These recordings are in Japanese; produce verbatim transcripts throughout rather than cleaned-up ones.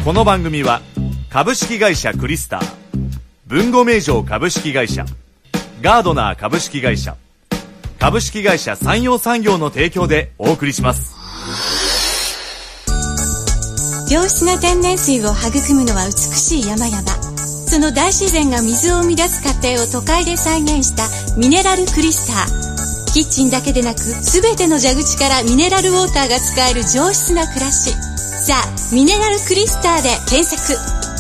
この番組は株式会社クリスター、文後名城株式会社、ガードナー株式会社、株式会社山陽産業の提供でお送りします。 良質な天然水を育むのは美しい山々。その大自然が水を生み出す過程を都会で再現したミネラルクリスター。キッチンだけでなく全ての蛇口からミネラルウォーターが使える上質な暮らし。さあ、ミネラルクリスターで検索。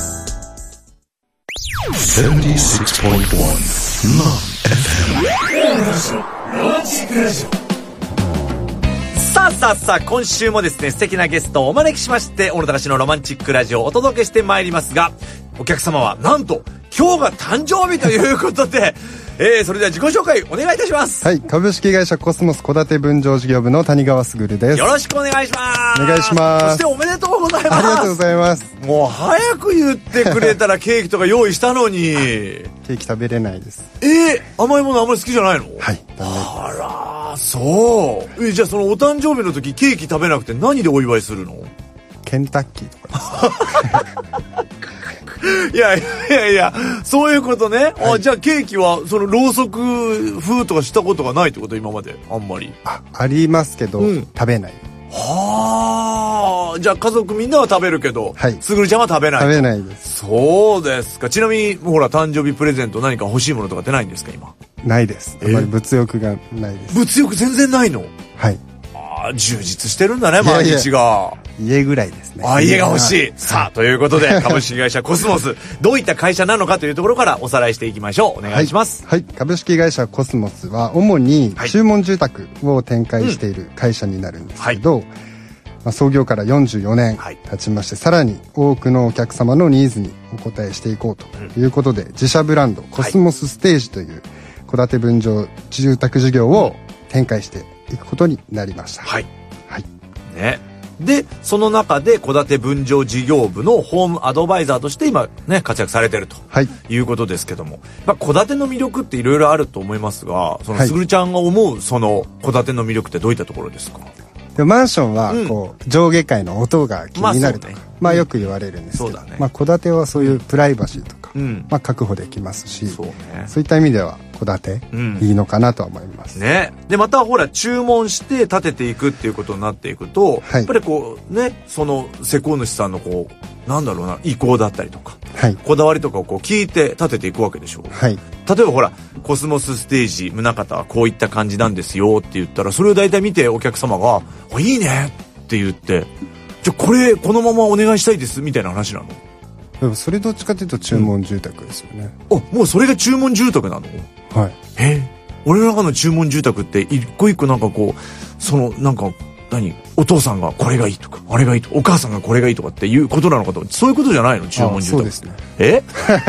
セブンティーシックスポイントワン Love エフエムロマンチックラジオ。さあさあさあ、今週もですね、素敵なゲストをお招きしまして、小野隆のロマンチックラジオをお届けしてまいりますが、お客様はなんと今日が誕生日ということでえー、それでは自己紹介お願いいたします。 はい、株式会社コスモス戸建て分譲事業部の谷川卓です。 よろしくお願いします。 お願いします。 そしておめでとうございます。 ありがとうございます。 もう早く言ってくれたらケーキとか用意したのにケーキ食べれないです。 えー、甘いものあんまり好きじゃないの？ はい、ダメ。 あら、そうえじゃあそのお誕生日の時ケーキ食べなくて何でお祝いするの？ ケンタッキーとかいやいやいや、そういうことね、はい、あ、じゃあケーキはそのろうそく風とかしたことがないってこと？今まであんまり。 あ、ありますけど、うん、食べない。 はあ、じゃあ家族みんなは食べるけど、はい、すぐるちゃんは食べない。 食べないです。 そうですか。ちなみにほら誕生日プレゼント何か欲しいものとかってないんですか今？ ないです。あまり物欲がないです。 物欲全然ないの？ はい。 あ、充実してるんだね、毎日が。 いやいや、家ぐらいですね。 あ、家が欲しい。さあ、ということで株式会社コスモスどういった会社なのかというところからおさらいしていきましょう。お願いします。 はい、はい、株式会社コスモスは主に注文住宅を展開している会社になるんですけど、うん、まあ、創業からよんじゅうよねん経ちまして、はい、さらに多くのお客様のニーズにお応えしていこうということで、うん、自社ブランドコスモスステージという戸建て分譲住宅事業を展開していくことになりました。 はい、はい、ね。でその中で戸建て分譲事業部のホームアドバイザーとして今ね活躍されてると、はい、いうことですけども、まあ、戸建ての魅力っていろいろあると思いますが、そのすぐるちゃんが思うその戸建ての魅力ってどういったところですか？ でマンションはこう、うん、上下階の音が気になるとか、まあ、ね、まあよく言われるんですけど、ね、まあ、戸建てはそういうプライバシーとか、うん、まあ、確保できますし、そうね、そういった意味では戸建て、うん、いいのかなとは思いますね。でまたほら注文して建てていくっていうことになっていくと、はい、やっぱりこうね、その施工主さんのこうなんだろうな意向だったりとか、はい、こだわりとかをこう聞いて建てていくわけでしょう、はい、例えばほらコスモスステージ宗像はこういった感じなんですよって言ったら、それを大体見てお客様があいいねって言って、じゃあこれこのままお願いしたいですみたいな話なの？ でもそれどっちかというと注文住宅ですよね、 うん、あ、もうそれが注文住宅なの？はい。え俺の中の注文住宅って一個一個なんかこうそのなんか何お父さんがこれがいいとかあれがいいとかお母さんがこれがいいとかっていうことなのかと、そういうことじゃないの？注文住宅。そうですね。え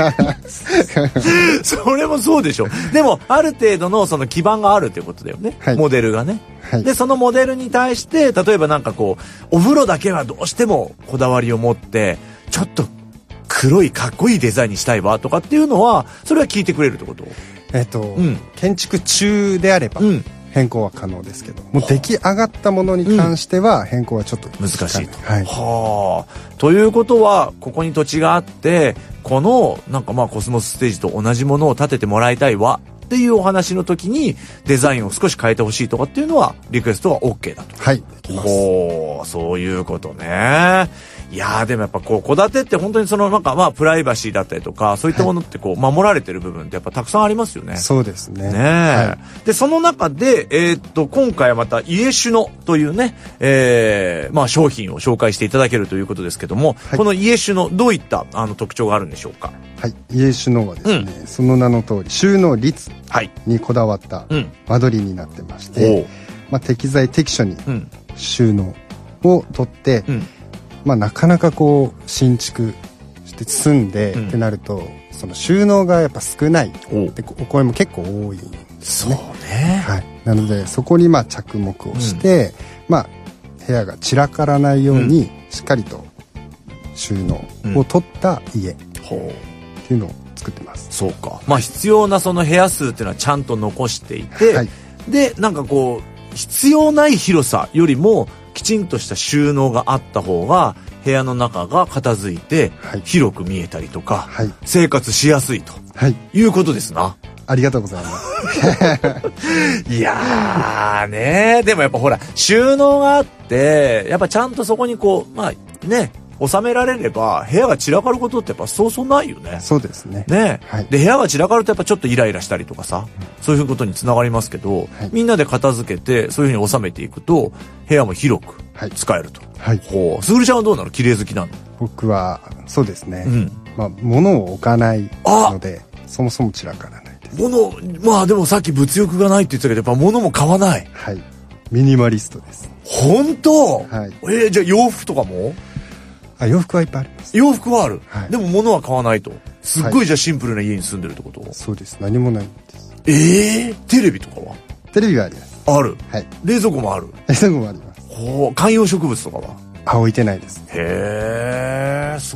それもそうでしょ。でもある程度のその基盤があるっていうことだよね、はい、モデルがね、はい、でそのモデルに対して例えばなんかこうお風呂だけはどうしてもこだわりを持ってちょっと黒いかっこいいデザインにしたいわとかっていうのはそれは聞いてくれるってこと？ えっと、うん、建築中であれば、うん、変更は可能ですけど、もう出来上がったものに関しては変更はちょっと難しいと、はい、はあ。ということはここに土地があってこのなんかまあコスモスステージと同じものを建ててもらいたいわっていうお話の時にデザインを少し変えてほしいとかっていうのはリクエストは OK だと。 はい、できます。 ほう、そういうことね。いやーでもやっぱこう戸建てって本当にそのなんかまあプライバシーだったりとかそういったものってこう守られてる部分ってやっぱたくさんありますよね。 そうですね。 ねえ、はい、でその中でえー、っと今回はまた家シュノというね、えー、まあ商品を紹介していただけるということですけども、はい、この家シュノどういったあの特徴があるんでしょうか？ はい、家シュノはですね、うん、その名の通り収納率にこだわった間取りになってまして、うん、まあ、適材適所に収納を取って、うん、まあ、なかなかこう新築して住んでってなると、うん、その収納がやっぱ少ないってお声も結構多いんですね。 そうね、 はい、なのでそこにまあ着目をして、うん、まあ、部屋が散らからないようにしっかりと収納を取った家っていうのを作ってます。 そうか、まあ、必要なその部屋数っていうのはちゃんと残していて、はい、でなんかこう必要ない広さよりもきちんとした収納があった方が部屋の中が片付いて、はい、広く見えたりとか、はい、生活しやすいと、はい、いうことですな。 ありがとうございます。 いやーね、でもやっぱほら収納があってやっぱちゃんとそこにこうまあね収められれば部屋が散らかることってやっぱそうそうないよね。 そうですね。 ね、はい、で部屋が散らかるとやっぱちょっとイライラしたりとかさ、うん、そういうことにつながりますけど、はい、みんなで片付けてそういうふうに収めていくと部屋も広く使えると。はい。ほう。すぐるちゃんはどうなの？綺麗好きなの？ 僕はそうですね。うん、まあ物を置かないのでそもそも散らからないです。 物まあでもさっき物欲がないって言ってたけどやっぱ物も買わない。 はい。ミニマリストです。 本当？ はい。 えー、じゃあ洋服とかも？ あ、洋服はいっぱいあります。 洋服はある、はい、でも物は買わないと。すっごい、はい、じゃあシンプルな家に住んでるってこと？ そうです。何もないんです。 ええー、テレビとかは？ テレビはあります。 ある。 はい。 冷蔵庫もある。 冷蔵庫もあります。 ほう。観葉植物とかは？ あ、置いてないです。 へえ、そう。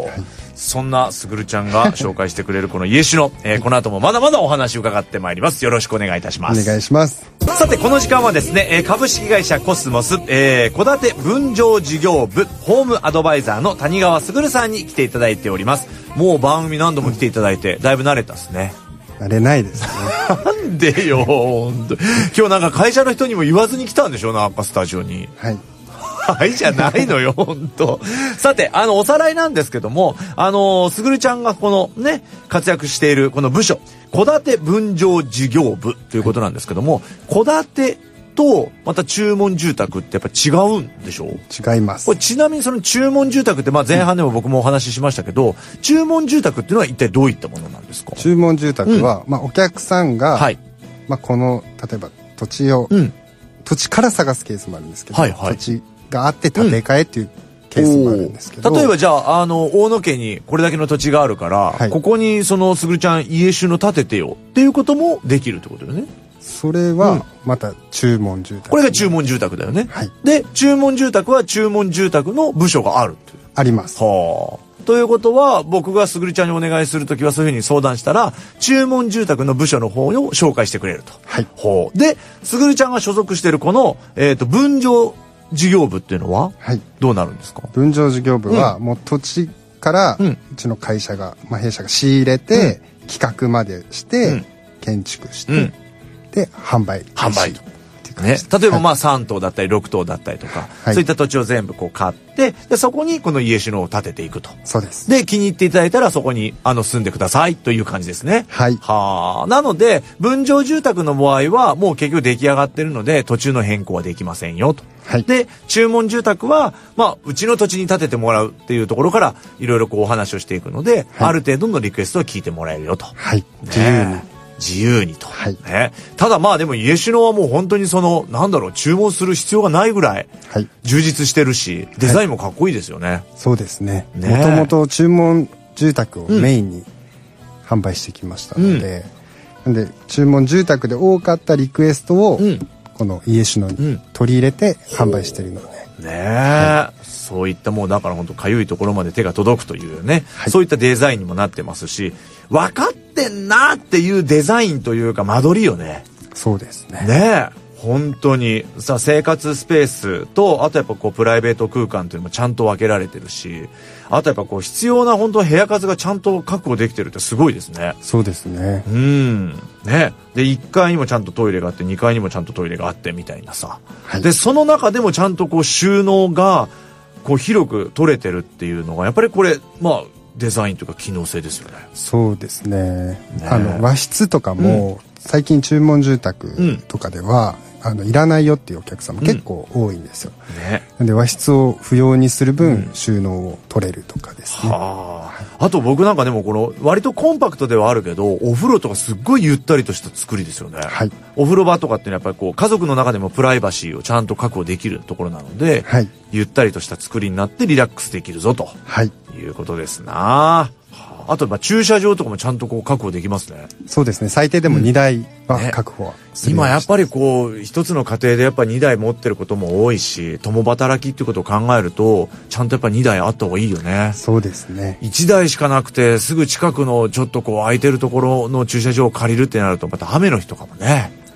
はい、そんなすぐるちゃんが紹介してくれるこの家シノ、えー、この後もまだまだお話伺ってまいります。よろしくお願いいたします。 お願いします。 さてこの時間はですね、えー、株式会社コスモス戸、えー、建て分譲事業部ホームアドバイザーの谷川卓さんに来ていただいております。もう番組何度も来ていただいてだいぶ慣れたっすね。 慣れないですね。 なんでよ本当。今日なんか会社の人にも言わずに来たんでしょ、なんかスタジオに。 はい。 はいじゃないのよ本当。さてあのおさらいなんですけども、あのすぐるちゃんがこのね活躍しているこの部署戸建て分譲事業部ということなんですけども、戸建てとまた注文住宅ってやっぱ違うんでしょ？ 違います。 これちなみにその注文住宅ってまあ前半でも僕もお話ししましたけど、うん、注文住宅っていうのは一体どういったものなんですか？ 注文住宅は、うん、まあお客さんが、はい、まあこの例えば土地を、うん、土地から探すケースもあるんですけど、はいはい、土地があって建て替えっていうケースもあるんですけど、 うん、例えばじゃあ、あの大野家にこれだけの土地があるから、はい、ここにそのすぐるちゃん家収納建ててよっていうこともできるってことだよね。 それはまた注文住宅、 これが注文住宅だよね、 はい、 で注文住宅は注文住宅の部署があるっていう。 あります。 はあ。ということは僕がすぐるちゃんにお願いするときはそういうふうに相談したら注文住宅の部署の方を紹介してくれると。 はい。 ほう。ですぐるちゃんが所属しているこの、えーと、分譲事業部っていうのは、はい、どうなるんですか？ 分譲事業部は、うん、もう土地からうちの会社が、まあ、弊社が仕入れて、うん、企画までして、うん、建築して、うん、で販売販売ね、例えばまあさん棟だったりろく棟だったりとか、はい、そういった土地を全部こう買ってでそこにこの家収納を建てていくと。 そうです。 で気に入っていただいたらそこにあの住んでくださいという感じですね。 はい。 はあ。なので分譲住宅の場合はもう結局出来上がってるので途中の変更はできませんよと。はい。で注文住宅はまあうちの土地に建ててもらうっていうところからいろいろこうお話をしていくので、はい、ある程度のリクエストを聞いてもらえるよと。 はい。自由に。 自由にと、 はい、 ね、ただまあでも家収納はもう本当にそのなんだろう注文する必要がないぐらい充実してるし、はい、デザインもかっこいいですよね。はい、 そうですね。もともと注文住宅をメインに販売してきましたので、うん、なんで注文住宅で多かったリクエストを、うん、この家収納に取り入れて販売してるので、 ねえ、はい、そういったもうだから本当かゆいところまで手が届くというね、はい、そういったデザインにもなってますし分かってんなっていうデザインというか間取りよね。 そうですね。 ねえ本当にさ生活スペースとあとやっぱこうプライベート空間というのもちゃんと分けられてるしあとやっぱこう必要な本当部屋数がちゃんと確保できてるってすごいですね。 そうですね。 うんねでいっかいにもちゃんとトイレがあってにかいにもちゃんとトイレがあってみたいなさ、はい、でその中でもちゃんとこう収納がこう広く取れてるっていうのがやっぱりこれまあデザインというか機能性ですよね。 そうですね。ねあの和室とかも、うん、最近注文住宅とかでは、うん、あのいらないよっていうお客様結構多いんですよ。うんね、なんで和室を不要にする分、うん、収納を取れるとかですね。はあ、あと僕なんかでもこの割とコンパクトではあるけどお風呂とかすっごいゆったりとした作りですよね。はい、お風呂場とかっていうのはやっぱりこう家族の中でもプライバシーをちゃんと確保できるところなので、はい、ゆったりとした作りになってリラックスできるぞと、はい、いうことですな。あとまあ駐車場とかもちゃんとこう確保できますね。 そうですね。最低でもにだいは確保はするようにしてます。 今やっぱりこう一つの家庭でやっぱにだい持ってることも多いし共働きっていうことを考えるとちゃんとやっぱにだいあった方がいいよね。 そうですね。 いちだいしかなくてすぐ近くのちょっとこう空いてるところの駐車場を借りるってなるとまた雨の日とかもね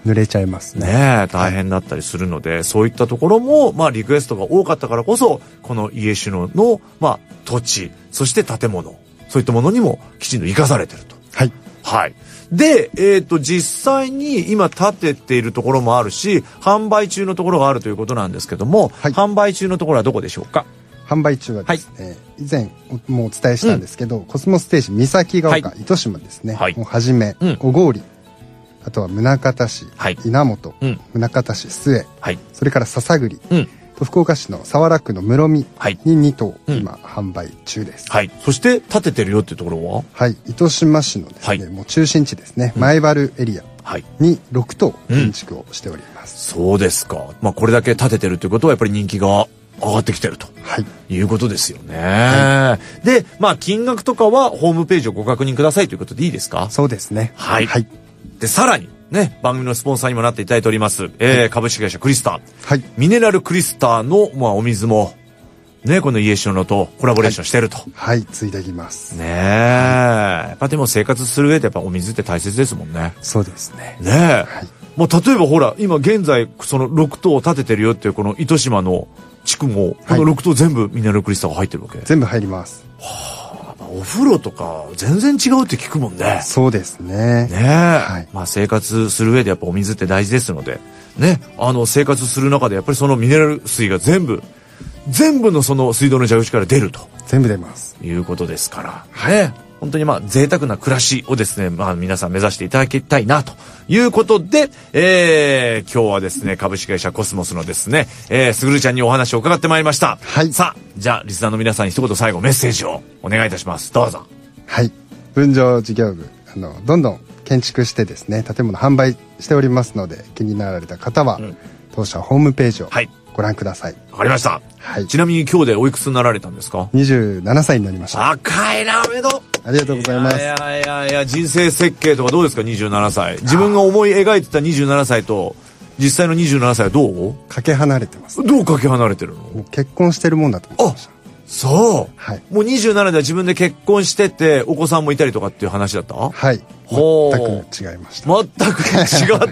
濡れちゃいますね。 ねえ、大変だったりするので、はい、そういったところも、まあ、リクエストが多かったからこそ、この家篠の、まあ、土地、そして建物、そういったものにもきちんと生かされてると。 はい。 はい。で、えっと、実際に今建てているところもあるし、販売中のところがあるということなんですけども、はい、販売中のところはどこでしょうか？ 販売中はですね、はい、以前もお伝えしたんですけど、うん、コスモステージ三崎が丘、はい、糸島ですね、はい、をはじめ、うん、小郡、あとは宗像市、はい、稲本、うん、宗像市須江、はい、それから篠栗、うん、と福岡市の早良区の室見にに棟、はい、今、うん、販売中です。 はい。そして建ててるよっていうところは、 はい、糸島市のですね、はい、もう中心地ですね、うん、前原エリアにろく棟建築をしております。 うん、そうですか。まあこれだけ建ててるということはやっぱり人気が上がってきてると、はい、いうことですよね。はい、で、まあ金額とかはホームページをご確認くださいということでいいですか？ そうですね。 はい。はい、で、さらにね、番組のスポンサーにもなっていただいております、えーはい、株式会社クリスター。はい。ミネラルクリスターの、まあ、お水も、ね、この家篠とコラボレーションしてると。 はい、はい、ついできます。 ねえ、はい。やっぱでも生活する上でやっぱお水って大切ですもんね。 そうですね。 ねえ。はい。まあ、例えばほら、今現在、そのろく棟を建ててるよっていうこの糸島の地区も、このろく棟全部ミネラルクリスターが入ってるわけ？ 全部入ります。 はあ、お風呂とか全然違うって聞くもんね。 そうですね。 ねえ、はい、まあ生活する上でやっぱお水って大事ですのでね、あの生活する中でやっぱりそのミネラル水が全部全部のその水道の蛇口から出ると全部出ますいうことですから、はい、ね、本当にまあ贅沢な暮らしをですね、まあ皆さん目指していただきたいなということで、えー、今日はですね、株式会社コスモスのですね、えー、すぐるちゃんにお話を伺ってまいりました。はい。さあ、じゃあリスナーの皆さんに一言最後メッセージをお願いいたします。どうぞ。 はい。分譲事業部、あのどんどん建築してですね、建物販売しておりますので、気になられた方は、うん、当社ホームページをご覧ください。 わかりました。はい。ちなみに今日でおいくつになられたんですか？ にじゅうななさいになりました。 若いな、おめでとう。 ありがとうございます。 いやいやいやいや、人生設計とかどうですか？にじゅうななさい。自分が思い描いてたにじゅうななさいと実際のにじゅうななさいはどう？ かけ離れてます、 ね。どうかけ離れてるの？ もう結婚してるもんだと思ってました。 そう。はい。もうにじゅうななでは自分で結婚しててお子さんもいたりとかっていう話だった？ はい。全く違いました。 全く違った。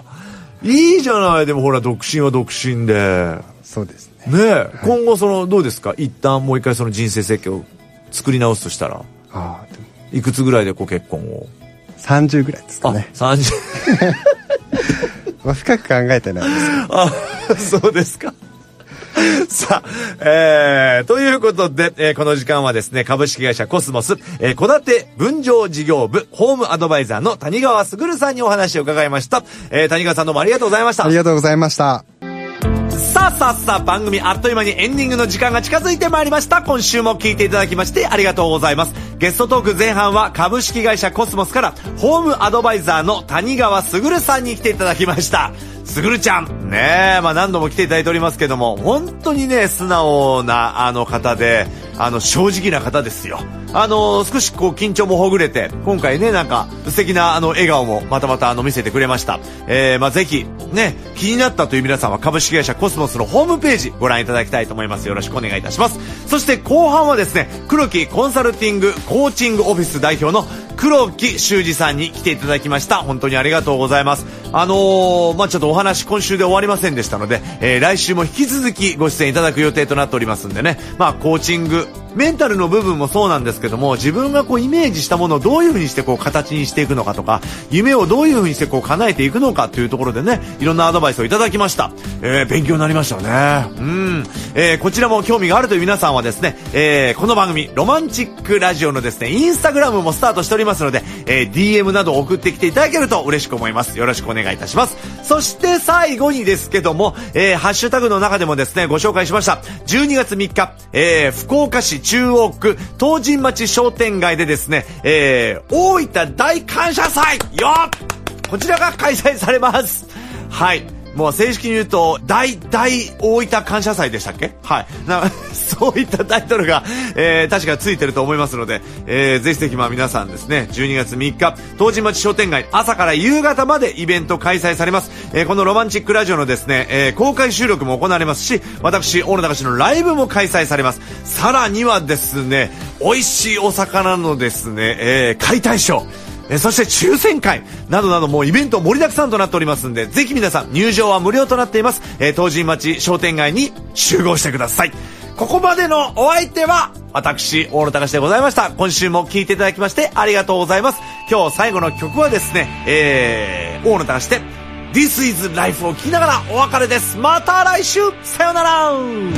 いいじゃない。でもほら独身は独身で。 そうですね。 ねえ、はい、今後そのどうですか？一旦もう一回その人生設計を作り直すとしたら、ああ、でもいくつぐらいでご結婚を？ さんじゅうぐらいですかね。 あ、さんじゅう。 まあ深く考えてないですけど。 あ、そうですか。さあ、えー、ということで、えー、この時間はですね、株式会社コスモス、えー、戸建て分譲事業部ホームアドバイザーの谷川卓さんにお話を伺いました。えー、谷川さんどうもありがとうございました。 ありがとうございました。 さあさあさあ、番組あっという間にエンディングの時間が近づいてまいりました。今週も聞いていただきましてありがとうございます。ゲストトーク前半は株式会社コスモスからホームアドバイザーの谷川卓さんに来ていただきました。すぐるちゃんねえ、まあ何度も来ていただいておりますけども、本当にね素直なあの方で、あの正直な方ですよ。あの少しこう緊張もほぐれて、今回ねなんか素敵なあの笑顔もまたまたあの見せてくれました。えー、まあぜひね気になったという皆さんは株式会社コスモスのホームページご覧いただきたいと思います。よろしくお願いいたします。そして後半はですね、黒木コンサルティングコーチングオフィス代表の黒木修二さんに来ていただきました。本当にありがとうございます。あのー、まあちょっとお話今週で終わりませんでしたので、えー、来週も引き続きご出演いただく予定となっておりますんでね、まあコーチングメンタルの部分もそうなんですけども、自分がこうイメージしたものをどういう風にしてこう形にしていくのかとか、夢をどういう風にしてこう叶えていくのかというところでね、いろんなアドバイスをいただきました。えー、勉強になりましたね。うん、えー、こちらも興味があるという皆さんはですね、えー、この番組ロマンチックラジオのですねインスタグラムもスタートしておりますので、えー、ディーエム など送ってきていただけると嬉しく思います。よろしくお願いいたします。そして最後にですけども、えー、ハッシュタグの中でもですねご紹介しましたじゅうにがつみっか、えー、福岡市中央区東神町商店街でですね、えー、大分大感謝祭よっこちらが開催されます。はい、もう正式に言うと大大大分感謝祭でしたっけ？はい、なそういったタイトルが、えー、確かついてると思いますので、えー、ぜひぜひまあ皆さんですね、じゅうにがつみっか東神町商店街朝から夕方までイベント開催されます。えー、このロマンチックラジオのですね、えー、公開収録も行われますし、私大野隆のライブも開催されます。さらにはですね、美味しいお魚のですね、えー、解体ショー、 えー、そして抽選会などなどもうイベント盛りだくさんとなっておりますんで、ぜひ皆さん入場は無料となっています。えー、東神町商店街に集合してください。ここまでのお相手は私大野隆でございました。今週も聞いていただきましてありがとうございます。今日最後の曲はですね、えー、大野隆で This is Life を聴きながらお別れです。また来週、さよなら。